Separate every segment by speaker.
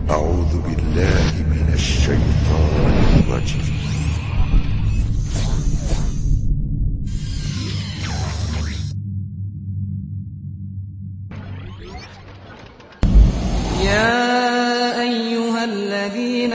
Speaker 1: أعوذ بالله من الشيطان الرجيم.
Speaker 2: يا أيها الذين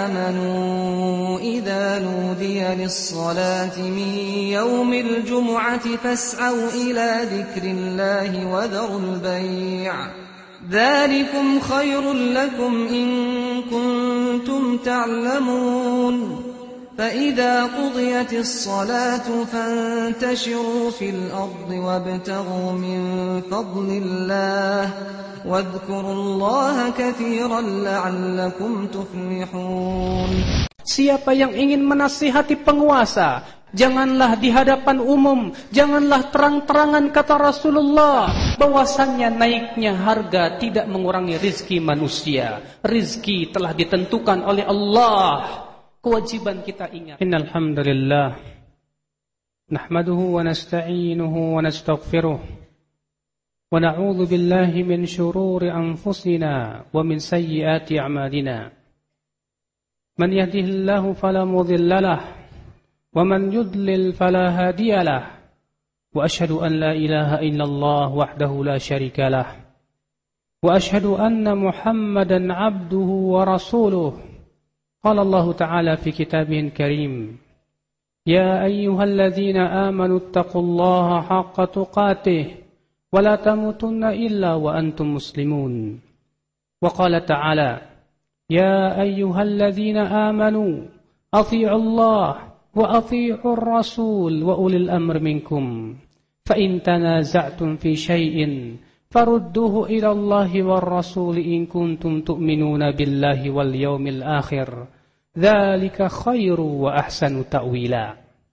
Speaker 2: آمنوا إذا نودي للصلاة من يوم الجمعة فاسعوا إلى ذكر الله وذروا البيع ذلكم خير لكم إن كنتم تعلمون فإذا قضيت الصلاة فانتشروا في الأرض وابتغوا من فضل الله واذكروا الله كثيرا لعلكم تفلحون.
Speaker 3: Siapa yang ingin menasihati penguasa, janganlah di hadapan umum, janganlah terang-terangan, kata Rasulullah, bahwasannya naiknya harga tidak mengurangi rizki manusia. Rizki telah ditentukan oleh Allah. Kewajiban kita ingat. Innal hamdalillah nahmaduhu wa nasta'inuhu wa nastaghfiruh wa na'udzu billahi min shururi anfusina wa min sayyiati a'malina. Man yahdihillahu fala mudilla lahu wa man yudlil fala hadiya lahu wa asyhadu an la ilaha illallah wahdahu la syarika lahu wa asyhadu anna Muhammadan 'abduhu wa rasuluh. Qala Allah Ta'ala fi kitabihil karim, ya ayyuhalladzina amanu taqullaha haqqa tuqatih wa la tamutunna illa wa antum muslimun. Wa qala ta'ala, ya ayyuhalladzina amanu athi'u Allah wa athi'ur rasul wa ulil amri minkum fa in tanaza'tum fi syai'in farudduhu ila Allahi war rasul in kuntum tu'minuna billahi wal yawmil akhir dzalika khairu wa ahsanu ta'wila.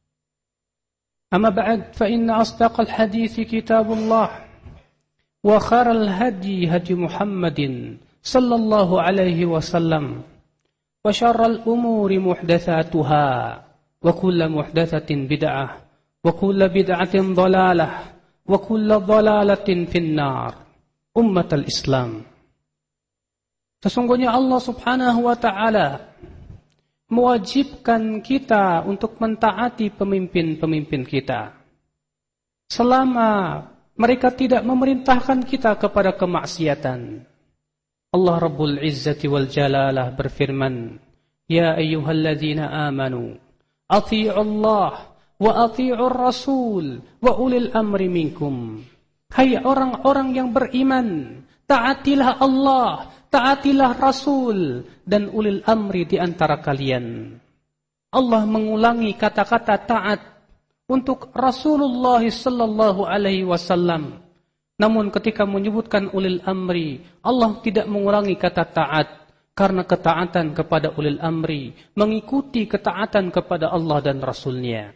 Speaker 3: Amma ba'd, fa inna asdaqal hadithi kitabullah wa khairal hadi hadi Muhammadin sallallahu alaihi wasallam wa syarral umuri muhdatsatuha wa kullu muhdatsatin bid'ah wa kullu bid'atin dhalalah wa kullu dhalalatin finnar. Ummatul Islam, sesungguhnya Allah Subhanahu wa ta'ala mewajibkan kita untuk mentaati pemimpin-pemimpin kita selama mereka tidak memerintahkan kita kepada kemaksiatan. Allah Rabbul Izzati wal Jalalah berfirman, ya ayyuhalladzina amanu athi'u Allah wa athi'ur rasul wa ulil amri minkum. Hai orang-orang yang beriman, taatilah Allah, taatilah Rasul dan ulil amri di antara kalian. Allah mengulangi kata-kata taat untuk Rasulullah sallallahu alaihi wasallam. Namun ketika menyebutkan ulil amri, Allah tidak mengurangi kata taat, karena ketaatan kepada ulil amri mengikuti ketaatan kepada Allah dan Rasulnya.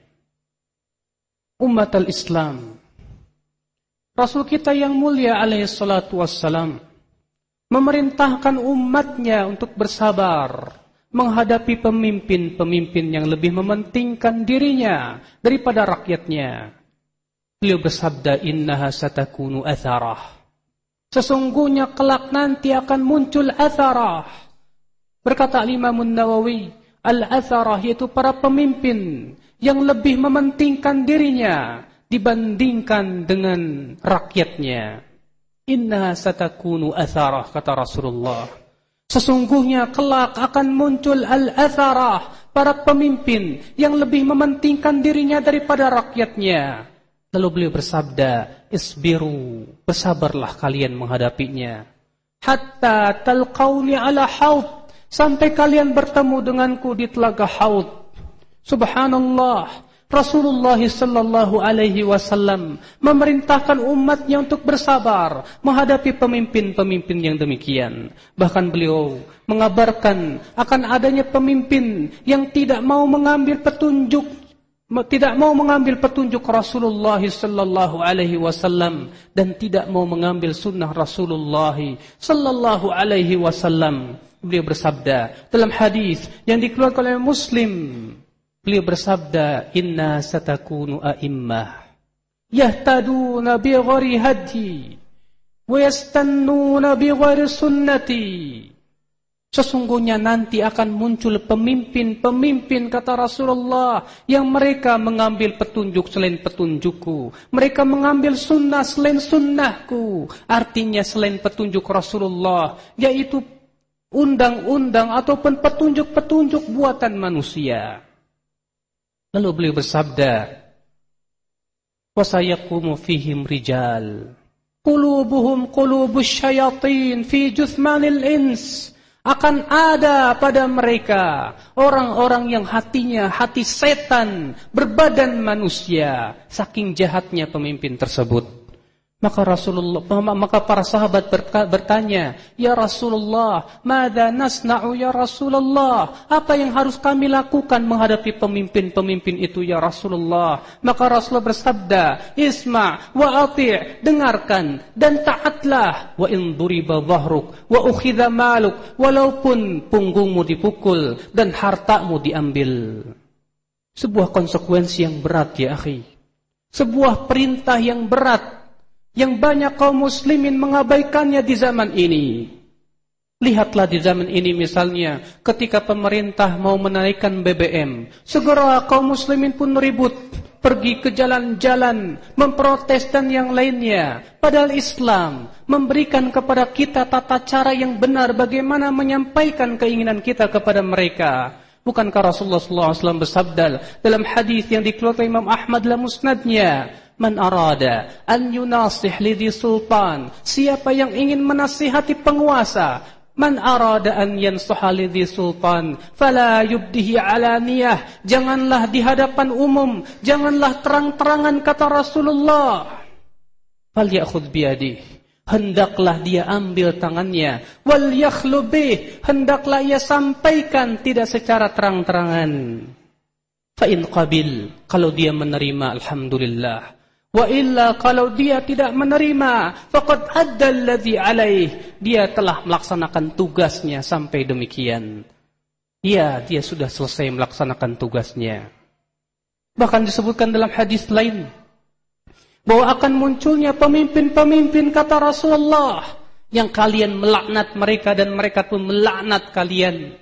Speaker 3: Ummatul Islam, Rasul kita yang mulia alaihi salatu wassalam memerintahkan umatnya untuk bersabar menghadapi pemimpin-pemimpin yang lebih mementingkan dirinya daripada rakyatnya. Beliau bersabda, innaha satakunu atharah. Sesungguhnya kelak nanti akan muncul atharah. Berkata Imam Nawawi, al-atharah yaitu para pemimpin yang lebih mementingkan dirinya dibandingkan dengan rakyatnya. Inna satakunu atharah, kata Rasulullah. Sesungguhnya kelak akan muncul al-atharah, para pemimpin yang lebih mementingkan dirinya daripada rakyatnya. Lalu beliau bersabda, isbiru, bersabarlah kalian menghadapinya. Hatta talqauni ala haud, sampai kalian bertemu denganku di telaga haud. Subhanallah, Rasulullah sallallahu alaihi wasallam memerintahkan umatnya untuk bersabar menghadapi pemimpin-pemimpin yang demikian. Bahkan beliau mengabarkan akan adanya pemimpin yang tidak mau mengambil petunjuk Rasulullah sallallahu alaihi wasallam dan tidak mau mengambil sunnah Rasulullah sallallahu alaihi wasallam. Beliau bersabda dalam hadis yang dikeluarkan oleh Muslim, beliau bersabda, inna satakunu a'immah yahtaduna bi ghairi hadi wa yastannuna bi ghairi sunnati. Sesungguhnya nanti akan muncul pemimpin-pemimpin, kata Rasulullah, yang mereka mengambil petunjuk selain petunjukku. Mereka mengambil sunnah selain sunnahku. Artinya selain petunjuk Rasulullah, yaitu undang-undang ataupun petunjuk-petunjuk buatan manusia. Lalu beliau bersabda, "Wasayaqumu fihim rijal, qulubuhum qulubus syayatin fi juthmanil ins." Akan ada pada mereka orang-orang yang hatinya hati setan, berbadan manusia, saking jahatnya pemimpin tersebut. Maka para sahabat bertanya, "Ya Rasulullah, madza nasna'u ya Rasulullah? Apa yang harus kami lakukan menghadapi pemimpin-pemimpin itu ya Rasulullah?" Maka Rasulullah bersabda, "Isma' wa ati', dengarkan dan taatlah. Wa in duriba dhahruk wa ukhidha maluk, walaupun punggungmu dipukul dan hartamu diambil." Sebuah konsekuensi yang berat ya akhi. Sebuah perintah yang berat, yang banyak kaum muslimin mengabaikannya di zaman ini. Lihatlah di zaman ini misalnya, ketika pemerintah mau menaikkan BBM, segera kaum muslimin pun ribut, pergi ke jalan-jalan, memprotes dan yang lainnya. Padahal Islam memberikan kepada kita tata cara yang benar bagaimana menyampaikan keinginan kita kepada mereka. Bukankah Rasulullah SAW bersabda dalam hadis yang dikeluarkan Imam Ahmad dalam musnadnya, "Man arada an yunasih lidhi sultan." Siapa yang ingin menasihati penguasa, man arada an yansaha lidhi sultan fala yubdihi alaniyah. Janganlah di hadapan umum, janganlah terang-terangan, kata Rasulullah. Falyakhudh biyadihi, hendaklah dia ambil tangannya. Wal yakhlu bih, hendaklah ia sampaikan tidak secara terang-terangan. Fa in qabil, kalau dia menerima alhamdulillah. Wa illa, kalau dia tidak menerima, faqad adda alladhi alaih, dia telah melaksanakan tugasnya sampai demikian. Dia sudah selesai melaksanakan tugasnya. Bahkan disebutkan dalam hadis lain bahwa akan munculnya pemimpin-pemimpin, kata Rasulullah, yang kalian melaknat mereka dan mereka pun melaknat kalian.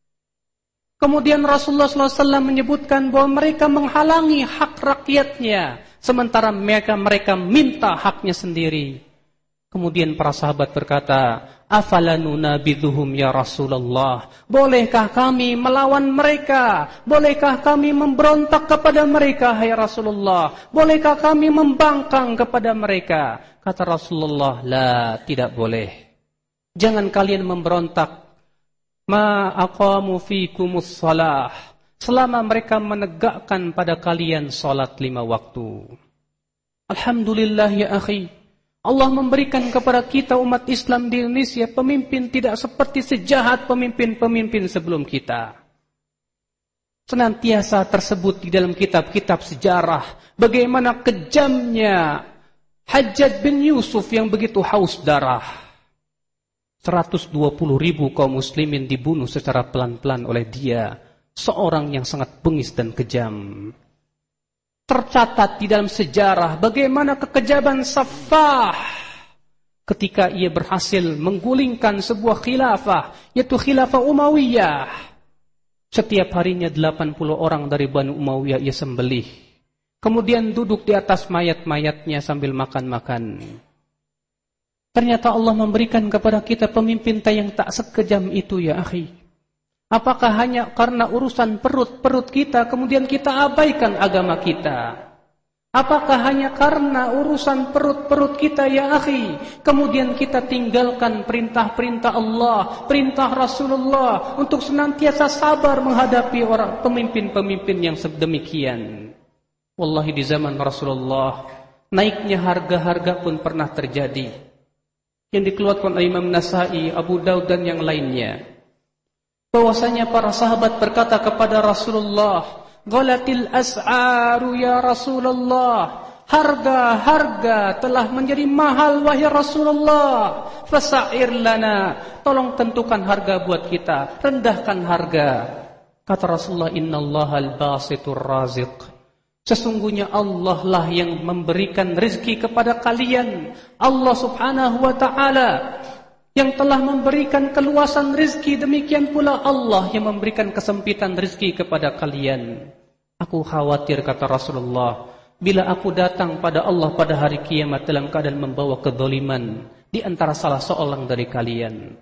Speaker 3: Kemudian Rasulullah SAW menyebutkan bahwa mereka menghalangi hak rakyatnya, sementara mereka minta haknya sendiri. Kemudian para sahabat berkata, "Afalanu nabidhuhum ya Rasulullah? Bolehkah kami melawan mereka? Bolehkah kami memberontak kepada mereka, hai Rasulullah? Bolehkah kami membangkang kepada mereka?" Kata Rasulullah, "La, tidak boleh. Jangan kalian memberontak. Ma aqamu fikumus shalah, selama mereka menegakkan pada kalian salat 5 waktu." Alhamdulillah ya akhi, Allah memberikan kepada kita umat Islam di Indonesia pemimpin tidak seperti sejahat pemimpin-pemimpin sebelum kita. Senantiasa tersebut di dalam kitab-kitab sejarah bagaimana kejamnya Hajjaj bin Yusuf yang begitu haus darah. 120.000 kaum muslimin dibunuh secara pelan-pelan oleh dia, seorang yang sangat bengis dan kejam. Tercatat di dalam sejarah bagaimana kekejaman Saffah ketika ia berhasil menggulingkan sebuah khilafah, yaitu khilafah Umayyah. Setiap harinya 80 orang dari Bani Umayyah ia sembelih. Kemudian duduk di atas mayat-mayatnya sambil makan-makan. Ternyata Allah memberikan kepada kita pemimpin yang tak sekejam itu ya akhi. Apakah hanya karena urusan perut kita kemudian kita abaikan agama kita? Apakah hanya karena urusan perut kita ya akhi kemudian kita tinggalkan perintah-perintah Allah, perintah Rasulullah untuk senantiasa sabar menghadapi orang pemimpin-pemimpin yang sedemikian? Wallahi di zaman Rasulullah naiknya harga-harga pun pernah terjadi, yang dikeluarkan oleh Imam Nasai, Abu Daud dan yang lainnya, bahwasanya para sahabat berkata kepada Rasulullah, "Ghalatil as'aru ya Rasulullah, harga-harga telah menjadi mahal wahai Rasulullah. Fasa'ir lana, tolong tentukan harga buat kita, rendahkan harga." Kata Rasulullah, "Innallaha al-basitur raziq." Sesungguhnya Allah lah yang memberikan rezeki kepada kalian. Allah subhanahu wa ta'ala yang telah memberikan keluasan rezeki, demikian pula Allah yang memberikan kesempitan rezeki kepada kalian. Aku khawatir, kata Rasulullah, bila aku datang pada Allah pada hari kiamat dalam keadaan membawa kezaliman di antara salah seorang dari kalian.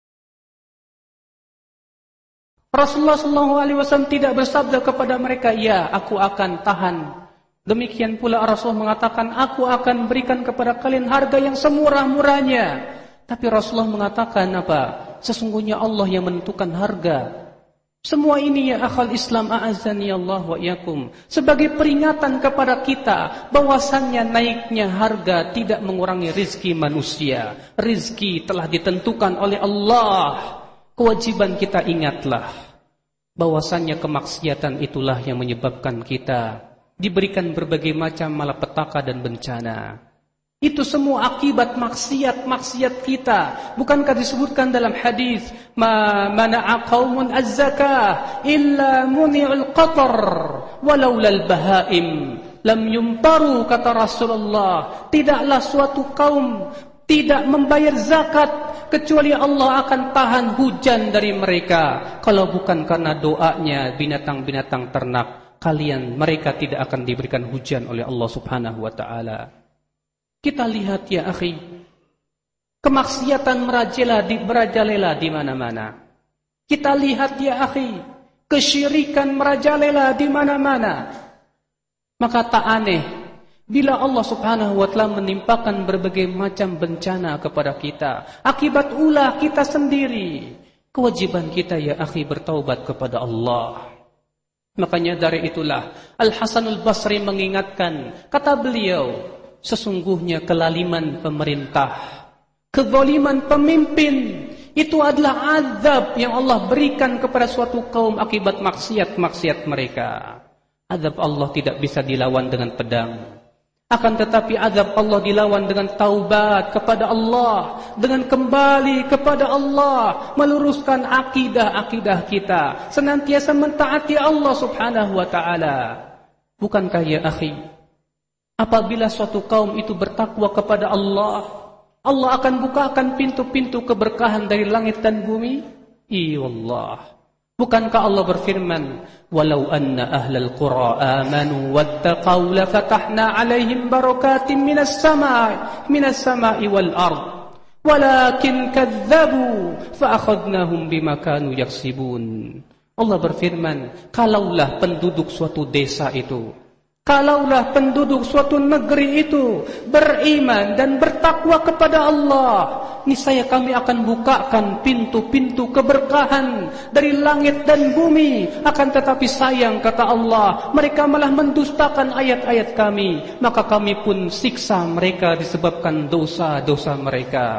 Speaker 3: Rasulullah SAW tidak bersabda kepada mereka, ya, aku akan tahan. Demikian pula Rasul mengatakan, aku akan berikan kepada kalian harga yang semurah-murahnya. Tapi Rasulullah mengatakan apa? Sesungguhnya Allah yang menentukan harga. Semua ini ya akhal Islam, a'azzani Allah wa iyakum, sebagai peringatan kepada kita bahwasannya naiknya harga tidak mengurangi rizki manusia. Rizki telah ditentukan oleh Allah. Kewajiban kita ingatlah bahwasannya kemaksiatan itulah yang menyebabkan kita diberikan berbagai macam malapetaka dan bencana. Itu semua akibat maksiat kita. Bukankah disebutkan dalam hadis, mana'a qaumun az-zakah illa muni'ul qatar walaulal bahaim lam yumtaru, kata Rasulullah. Tidaklah suatu kaum tidak membayar zakat kecuali Allah akan tahan hujan dari mereka. Kalau bukan karena doanya binatang-binatang ternak, mereka tidak akan diberikan hujan oleh Allah Subhanahu wa taala. Kita lihat ya akhi, kemaksiatan merajalela di mana-mana. Kita lihat ya akhi, kesyirikan merajalela di mana-mana. Maka tak aneh bila Allah Subhanahu wa taala menimpakan berbagai macam bencana kepada kita akibat ulah kita sendiri. Kewajiban kita ya akhi bertaubat kepada Allah. Makanya dari itulah Al-Hasanul Basri mengingatkan, kata beliau, sesungguhnya kelaliman pemerintah, kezaliman pemimpin, itu adalah azab yang Allah berikan kepada suatu kaum akibat maksiat-maksiat mereka. Azab Allah tidak bisa dilawan dengan pedang. Akan tetapi azab Allah dilawan dengan taubat kepada Allah, dengan kembali kepada Allah, meluruskan akidah-akidah kita, senantiasa mentaati Allah Subhanahu wa taala. Bukankah ya akhi, apabila suatu kaum itu bertakwa kepada Allah, Allah akan bukakan pintu-pintu keberkahan dari langit dan bumi? Iya Allah. Bukankah Allah berfirman, "Walau anna ahlal qura amanu wattaqau lafatahna 'alaihim barakatin minas sama'i wal ard, walakin kadzdzabu fa akhadnahum bima kanu yaksibun." Allah berfirman, kalaulah penduduk suatu desa itu, kalaulah penduduk suatu negeri itu beriman dan bertakwa kepada Allah, niscaya kami akan bukakan pintu-pintu keberkahan dari langit dan bumi. Akan tetapi sayang, kata Allah, mereka malah mendustakan ayat-ayat kami, maka kami pun siksa mereka disebabkan dosa-dosa mereka.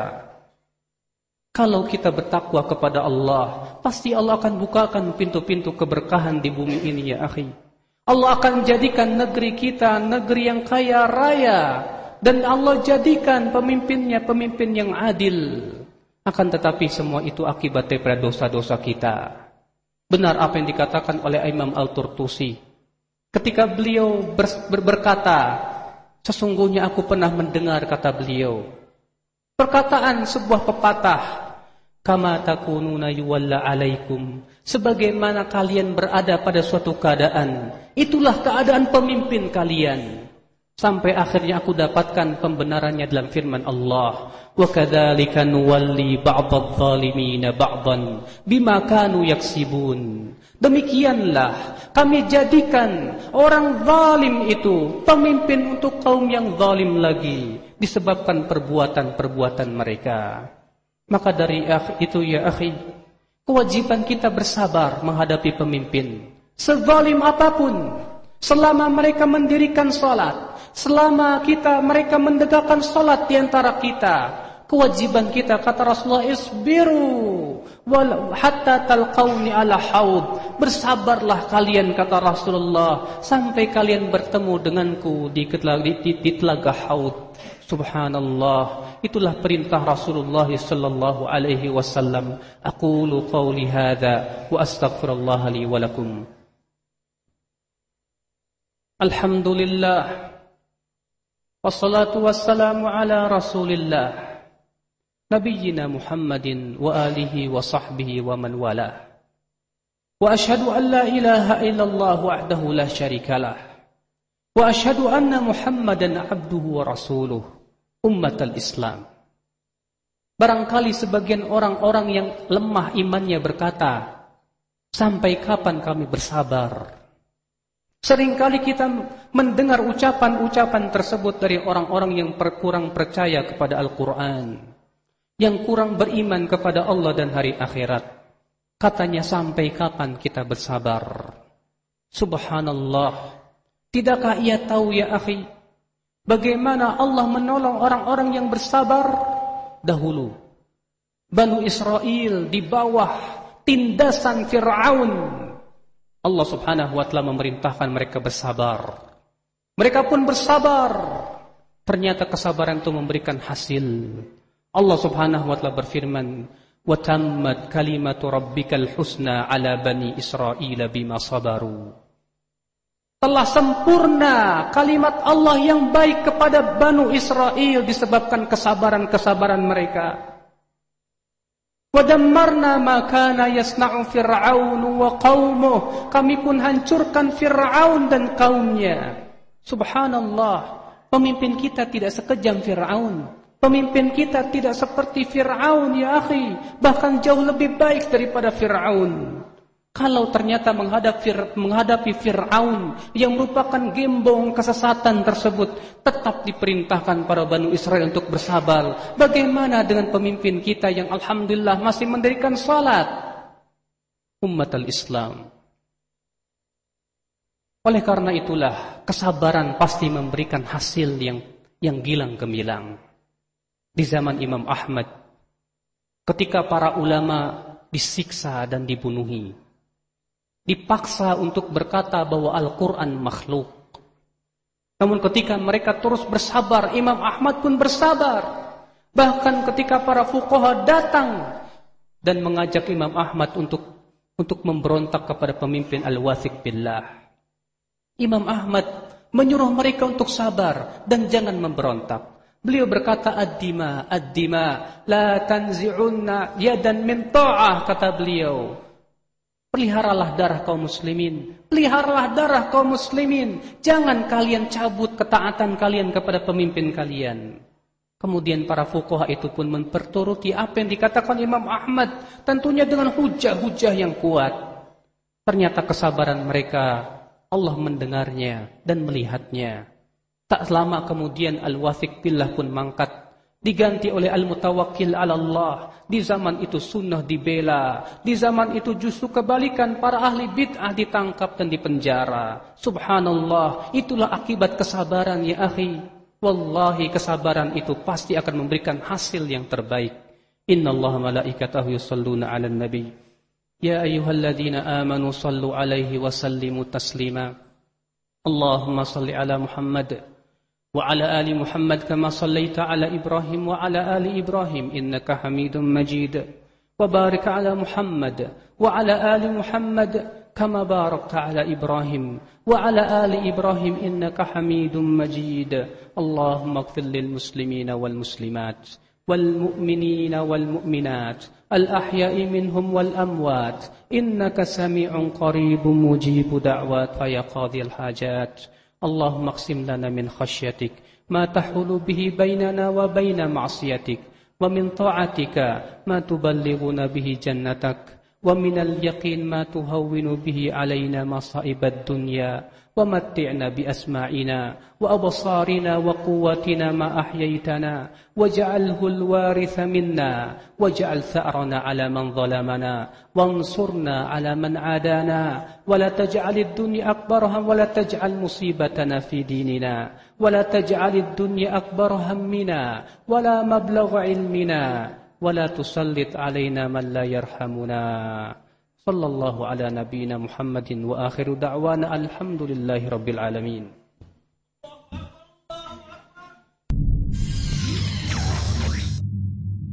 Speaker 3: Kalau kita bertakwa kepada Allah, pasti Allah akan bukakan pintu-pintu keberkahan di bumi ini ya akhi. Allah akan jadikan negeri kita negeri yang kaya raya, dan Allah jadikan pemimpinnya pemimpin yang adil. Akan tetapi semua itu akibat daripada dosa-dosa kita. Benar apa yang dikatakan oleh Imam Al-Turtusi ketika beliau berkata, sesungguhnya aku pernah mendengar, kata beliau, perkataan sebuah pepatah, kama takununa yuwalla alaikum, sebagaimana kalian berada pada suatu keadaan, itulah keadaan pemimpin kalian. Sampai akhirnya aku dapatkan pembenarannya dalam firman Allah, wa kadzalika nuwalli ba'dadh-dhalimina ba'dhan bima kanu yaksibun. Demikianlah kami jadikan orang zalim itu pemimpin untuk kaum yang zalim lagi, disebabkan perbuatan-perbuatan mereka. Maka dari itu ya akhi, kewajiban kita bersabar menghadapi pemimpin, sezalim apapun, selama mereka mendirikan salat, selama mereka mendegakkan salat di antara kita. Kewajiban kita, kata Rasulullah, isbiru hatta talqauni ala haud, bersabarlah kalian, kata Rasulullah, sampai kalian bertemu denganku di telaga haud. Subhanallah, itulah perintah Rasulullah sallallahu alaihi wasallam. Aqulu qawli hadza wa astaghfirullah li wa lakum. Alhamdulillah, wassalatu wassalamu ala Rasulillah nabiyyina Muhammadin wa alihi wa sahbihi wa man walah. Wa asyhadu an la ilaha illallah wahdahu la syarikalah. Wa asyhadu anna Muhammadan abduhu wa rasuluh. Ummatal Islam. Barangkali sebagian orang-orang yang lemah imannya berkata, sampai kapan kami bersabar? Seringkali kita mendengar ucapan-ucapan tersebut dari orang-orang yang kurang percaya kepada Al-Quran, yang kurang beriman kepada Allah dan hari akhirat. Katanya, sampai kapan kita bersabar? Subhanallah. Tidakkah ia tahu ya akhi, bagaimana Allah menolong orang-orang yang bersabar dahulu? Banu Israel di bawah tindasan Fir'aun, Allah subhanahu wa ta'ala memerintahkan mereka bersabar. Mereka pun bersabar. Ternyata kesabaran itu memberikan hasil. Allah subhanahu wa ta'ala berfirman, وَتَمَّتْ كَلِمَةُ رَبِّكَ الْحُسْنَى عَلَى بَنِي إِسْرَائِيلَ بِمَا صَبَرُوا. Telah sempurna kalimat Allah yang baik kepada Banu Israel disebabkan kesabaran-kesabaran mereka. وَدَمَّرْنَا مَا كَانَ يَصْنَعُ فِرْعَوْنُ وَقَوْمُهُ. Kami pun hancurkan Fir'aun dan kaumnya. Subhanallah, pemimpin kita tidak sekejam Fir'aun. Pemimpin kita tidak seperti Fir'aun ya akhi, bahkan jauh lebih baik daripada Fir'aun. Kalau ternyata menghadapi Fir'aun yang merupakan gembong kesesatan tersebut, tetap diperintahkan para Banu Israel untuk bersabar. Bagaimana dengan pemimpin kita yang alhamdulillah masih mendirikan salat? Ummatul Islam. Oleh karena itulah, kesabaran pasti memberikan hasil yang gilang gemilang. Di zaman Imam Ahmad, ketika para ulama disiksa dan dibunuhi, dipaksa untuk berkata bahwa Al-Quran makhluk. Namun ketika mereka terus bersabar, Imam Ahmad pun bersabar. Bahkan ketika para fuqaha datang dan mengajak Imam Ahmad untuk memberontak kepada pemimpin Al-Wathiq billah, Imam Ahmad menyuruh mereka untuk sabar dan jangan memberontak. Beliau berkata, ad-dima, la tanzi'unna yadan min ta'ah, kata beliau. Peliharalah darah kaum muslimin. Peliharalah darah kaum muslimin. Jangan kalian cabut ketaatan kalian kepada pemimpin kalian. Kemudian para fuqaha itu pun memperturuti apa yang dikatakan Imam Ahmad. Tentunya dengan hujah-hujah yang kuat. Ternyata kesabaran mereka, Allah mendengarnya dan melihatnya. Tak lama kemudian Al-Wathiq billah pun mangkat, diganti oleh Al-Mutawakkil ala Allah. Di zaman itu sunnah dibela. Di zaman itu justru kebalikan, para ahli bid'ah ditangkap dan dipenjara. Subhanallah, itulah akibat kesabaran ya akhi. Wallahi kesabaran itu pasti akan memberikan hasil yang terbaik. Innallaha malaikatahu yusalluna 'alan nabi. Ya ayyuhalladzina amanu sallu 'alaihi wa sallimu taslima. Allahumma salli 'ala Muhammad وعلى آل محمد كما صليت على إبراهيم وعلى آل إبراهيم إنك حميد مجيد وبارك على محمد وعلى آل محمد كما باركت على إبراهيم وعلى آل إبراهيم إنك حميد مجيد اللهم اغفر للمسلمين والمسلمات والمؤمنين والمؤمنات الأحياء منهم والأموات إنك سميع قريب مجيب دعوات فيا قاضي الحاجات اللهم اقسم لنا من خشيتك ما تحول به بيننا وبين معصيتك ومن طاعتك ما تبلغنا به جنتك ومن اليقين ما تهون به علينا مصائب الدنيا ومتعنا بأسماعنا وأبصارنا وقوتنا ما أحييتنا واجعله الوارث منا واجعل ثأرنا على من ظلمنا وانصرنا على من عادانا ولا تجعل الدنيا أكبر هم ولا تجعل مصيبتنا في ديننا ولا تجعل الدنيا أكبر همنا ولا مبلغ علمنا ولا تسلط علينا من لا يرحمنا صلى الله على نبينا محمد وآخر دعوانا الحمد لله رب العالمين.